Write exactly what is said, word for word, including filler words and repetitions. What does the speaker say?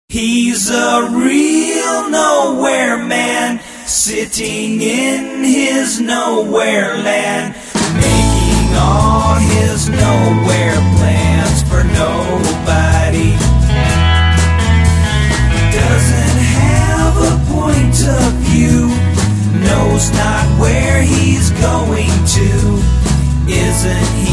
He's a real nowhere man, sitting in his nowhere land, making all his nowhere plans for nobody. Doesn't have a point of view, knows not where he's going to. Isn't he